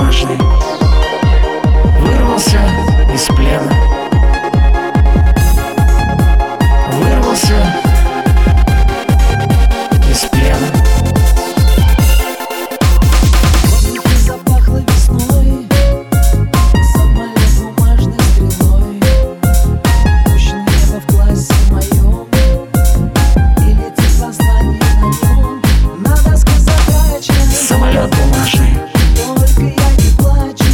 бумажный вырвался из плена. Вырвался из плена. Запахло весной, самолет бумажной стрелой. Пущен небо в классе моем, и летит сознание на нем. Надо сказать задача, Самолет бумажный, только я не плачу,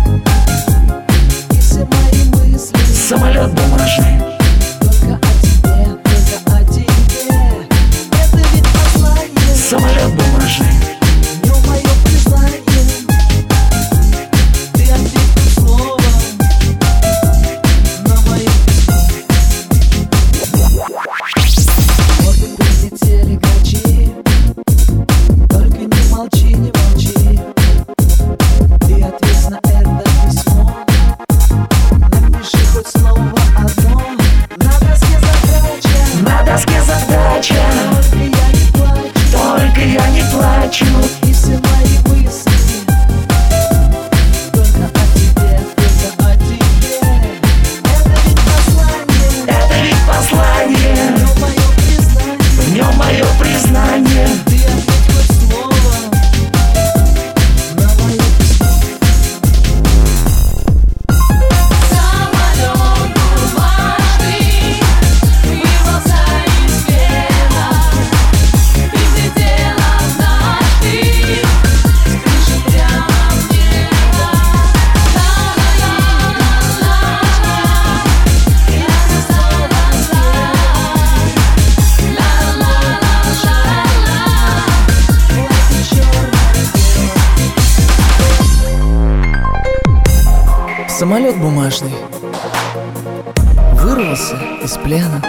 и все мои мысли самолет бумажный, только о тебе, только о тебе. Это ведь послание, самолет бумажный, в нем мое признание. Ты ответил словом на мое письмо. Вот и прилетели грачи, только не молчи, не молчи. Ты ответь на это письмо, напиши хоть слово одно. На доске задача, на доске задача, только я не плачу, только я не плачу. и все мои мысли только о тебе, только о тебе. Это ведь послание, Это ведь послание, но мое признание. в нем мое признание. Ты ответь хоть слово на мое письмо. Самолет бумажный вырвался из плена и взлетел однажды с крыши прямо в небо. Ла-ла-ла-ла-ла-ла, я осталась Самолет бумажный вырвался из плена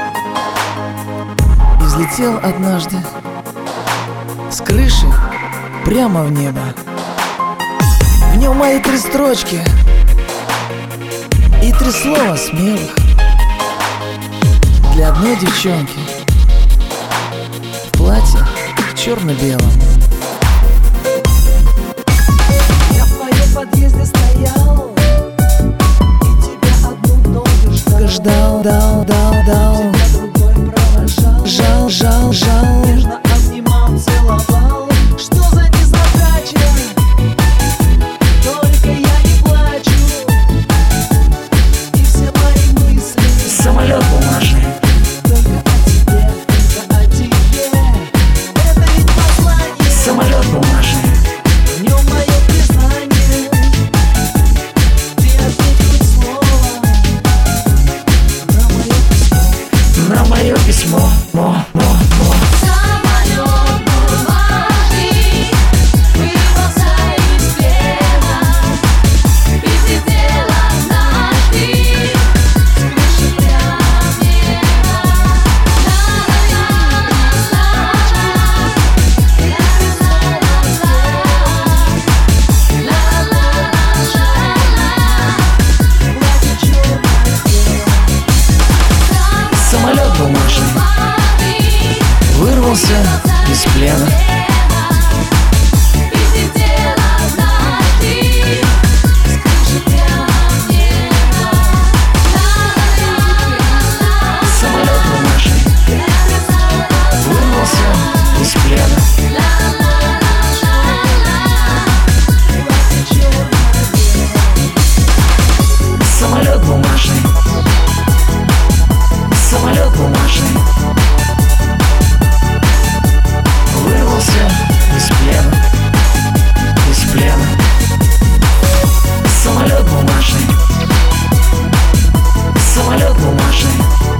и взлетел однажды с крыши прямо в небо. В нем мои 3 строчки и 3 слова смелых для одной девчонки в платье черно-белом. Я в твоем подъезде стоял и тебя одну долго ждал, дал, тебя другой провожал, жал, нежно обнимал, целовал. Что за незадача? Только я не плачу, и все мои мысли Самолет бумажный, только о тебе, только о тебе. Это ведь послание, самолет бумажный, в нем мое признание. Ты ответь хоть слово на мое письмо. на мое письмо. самолет бумажный вырвался из плена и взлетел однажды с крыши прямо в небо. Самолет бумажный вырвался из плена и взлетел однажды с крыши прямо в небо. Самолет бумажный вырвался из плена. Самолет бумажный, самолет бумажный вырвался из плена, из плена. Самолет бумажный, самолет бумажный